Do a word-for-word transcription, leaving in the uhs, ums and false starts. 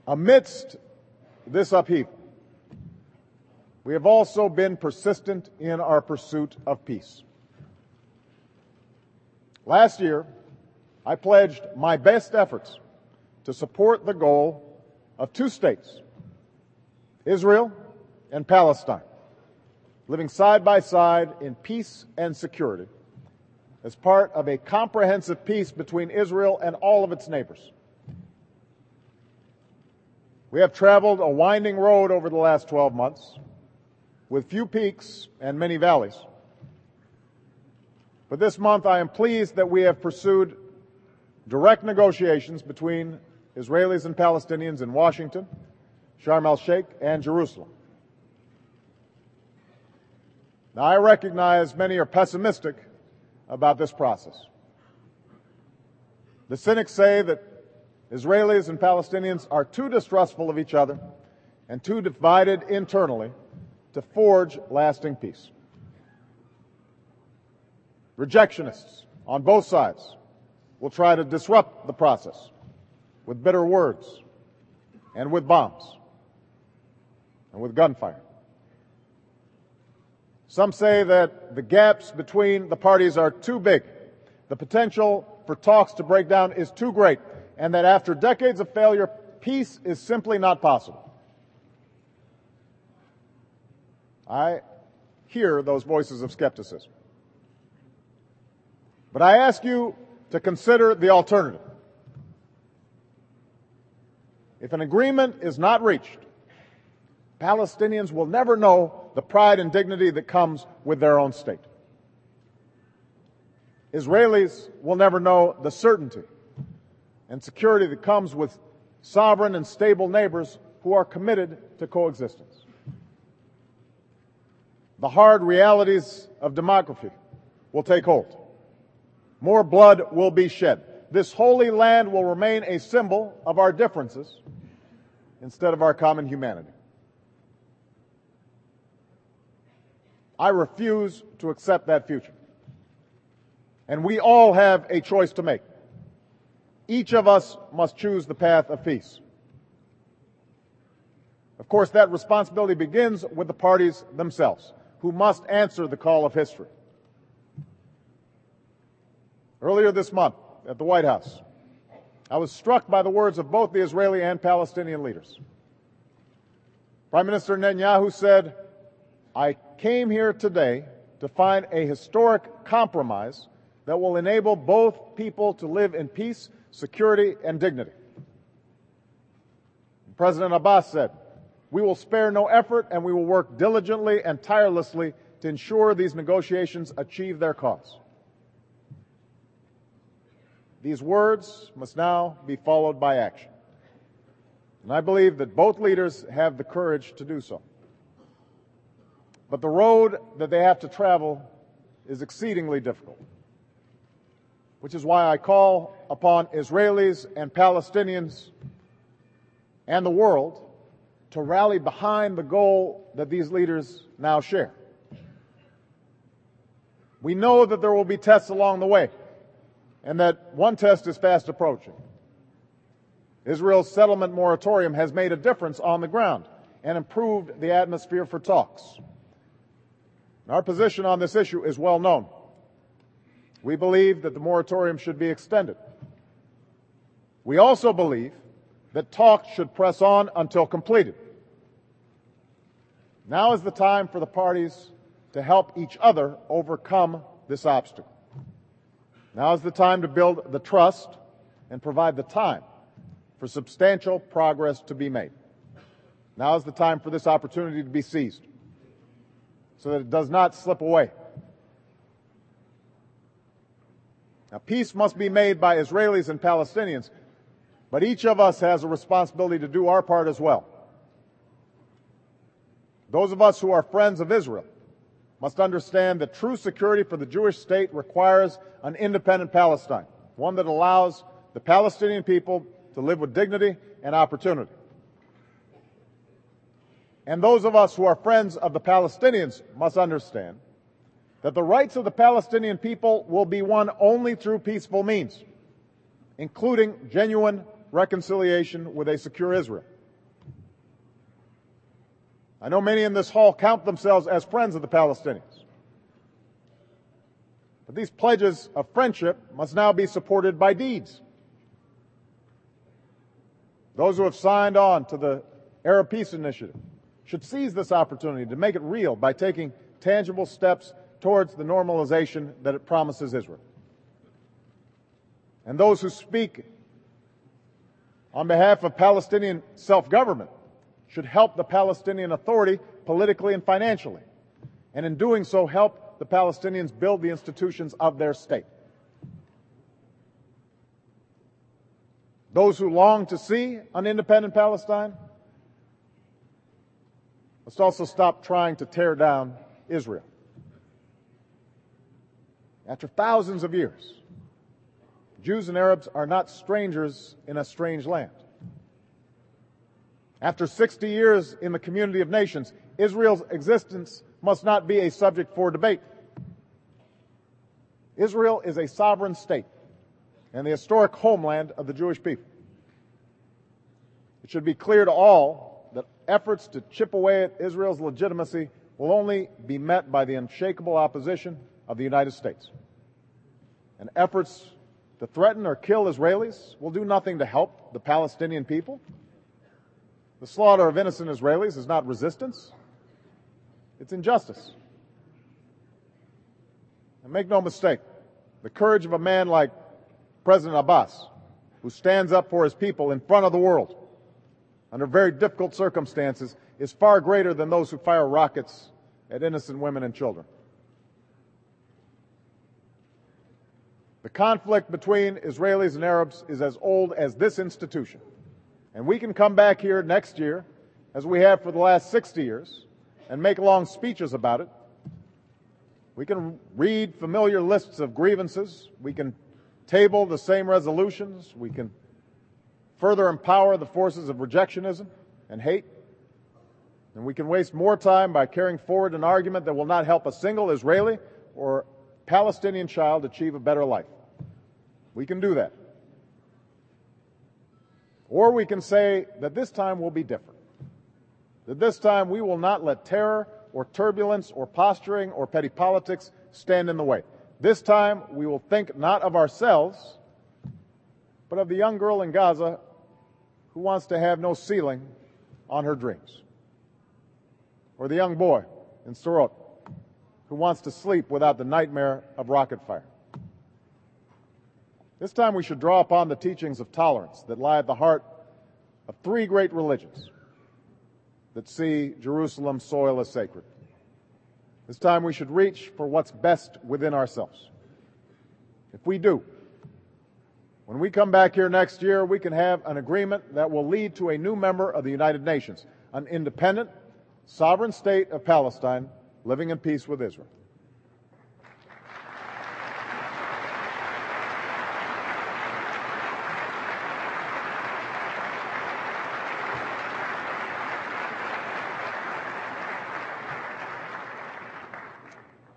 Amidst this upheaval, we have also been persistent in our pursuit of peace. Last year, I pledged my best efforts to support the goal of two states, Israel and Palestine, living side by side in peace and security as part of a comprehensive peace between Israel and all of its neighbors. We have traveled a winding road over the last twelve months with few peaks and many valleys. But this month I am pleased that we have pursued direct negotiations between Israelis and Palestinians in Washington, Sharm el-Sheikh, and Jerusalem. Now, I recognize many are pessimistic about this process. The cynics say that Israelis and Palestinians are too distrustful of each other and too divided internally to forge lasting peace. Rejectionists on both sides will try to disrupt the process with bitter words and with bombs and with gunfire. Some say that the gaps between the parties are too big. The potential for talks to break down is too great, and that after decades of failure, peace is simply not possible. I hear those voices of skepticism. But I ask you to consider the alternative. If an agreement is not reached, Palestinians will never know the pride and dignity that comes with their own state. Israelis will never know the certainty and security that comes with sovereign and stable neighbors who are committed to coexistence. The hard realities of demography will take hold. More blood will be shed. This holy land will remain a symbol of our differences instead of our common humanity. I refuse to accept that future. And we all have a choice to make. Each of us must choose the path of peace. Of course, that responsibility begins with the parties themselves, who must answer the call of history. Earlier this month at the White House, I was struck by the words of both the Israeli and Palestinian leaders. Prime Minister Netanyahu said, "I came here today to find a historic compromise that will enable both people to live in peace, security, and dignity." President Abbas said, "We will spare no effort and we will work diligently and tirelessly to ensure these negotiations achieve their cause." These words must now be followed by action. And I believe that both leaders have the courage to do so. But the road that they have to travel is exceedingly difficult, which is why I call upon Israelis and Palestinians and the world to rally behind the goal that these leaders now share. We know that there will be tests along the way, and that one test is fast approaching. Israel's settlement moratorium has made a difference on the ground and improved the atmosphere for talks. Our position on this issue is well known. We believe that the moratorium should be extended. We also believe that talks should press on until completed. Now is the time for the parties to help each other overcome this obstacle. Now is the time to build the trust and provide the time for substantial progress to be made. Now is the time for this opportunity to be seized so that it does not slip away. Now, peace must be made by Israelis and Palestinians, but each of us has a responsibility to do our part as well. Those of us who are friends of Israel must understand that true security for the Jewish state requires an independent Palestine, one that allows the Palestinian people to live with dignity and opportunity. And those of us who are friends of the Palestinians must understand that the rights of the Palestinian people will be won only through peaceful means, including genuine reconciliation with a secure Israel. I know many in this hall count themselves as friends of the Palestinians. But these pledges of friendship must now be supported by deeds. Those who have signed on to the Arab Peace Initiative should seize this opportunity to make it real by taking tangible steps towards the normalization that it promises Israel. And those who speak on behalf of Palestinian self-government should help the Palestinian Authority politically and financially, and in doing so help the Palestinians build the institutions of their state. Those who long to see an independent Palestine must also stop trying to tear down Israel. After thousands of years, Jews and Arabs are not strangers in a strange land. After sixty years in the community of nations, Israel's existence must not be a subject for debate. Israel is a sovereign state and the historic homeland of the Jewish people. It should be clear to all that efforts to chip away at Israel's legitimacy will only be met by the unshakable opposition of the United States. And efforts to threaten or kill Israelis will do nothing to help the Palestinian people. The slaughter of innocent Israelis is not resistance, it's injustice. And make no mistake, the courage of a man like President Abbas, who stands up for his people in front of the world under very difficult circumstances, is far greater than those who fire rockets at innocent women and children. The conflict between Israelis and Arabs is as old as this institution. And we can come back here next year, as we have for the last sixty years, and make long speeches about it. We can read familiar lists of grievances. We can table the same resolutions. We can further empower the forces of rejectionism and hate. And we can waste more time by carrying forward an argument that will not help a single Israeli or Palestinian child achieve a better life. We can do that. Or we can say that this time will be different. That this time we will not let terror or turbulence or posturing or petty politics stand in the way. This time we will think not of ourselves, but of the young girl in Gaza who wants to have no ceiling on her dreams. Or the young boy in Sderot who wants to sleep without the nightmare of rocket fire. This time we should draw upon the teachings of tolerance that lie at the heart of three great religions that see Jerusalem's soil as sacred. This time we should reach for what's best within ourselves. If we do, when we come back here next year, we can have an agreement that will lead to a new member of the United Nations, an independent, sovereign state of Palestine living in peace with Israel.